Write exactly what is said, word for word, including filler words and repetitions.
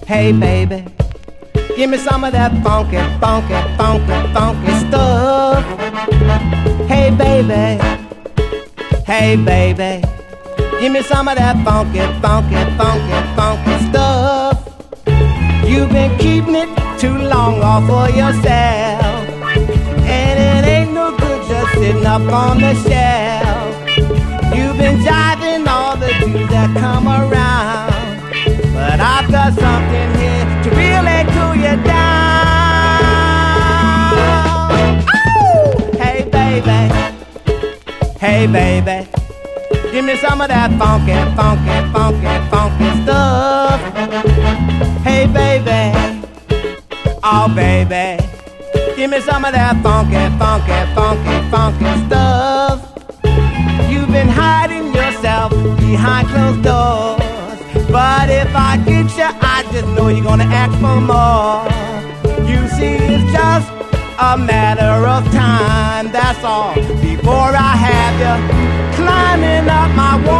Hey baby, give me some of that funky, funky, funky, funky stuff. Hey baby, hey baby, give me some of that funky, funky, funky, funky stuff. You've been keeping it too long all for yourself, and it ain't no good just sitting up on the shelf. You've been jiving all the dudes that come around, but I've got something here to really cool you down. Oh! Hey baby, hey baby, give me some of that funky, funky, funky, funky stuff. Hey baby, oh baby, give me some of that funky, funky, funky, funky stuff. You've been hiding yourself behind closed doors, but if I get you, I just know you're gonna ask for more. You see, it's just a matter of time, that's all, before I have you climbing up my wall.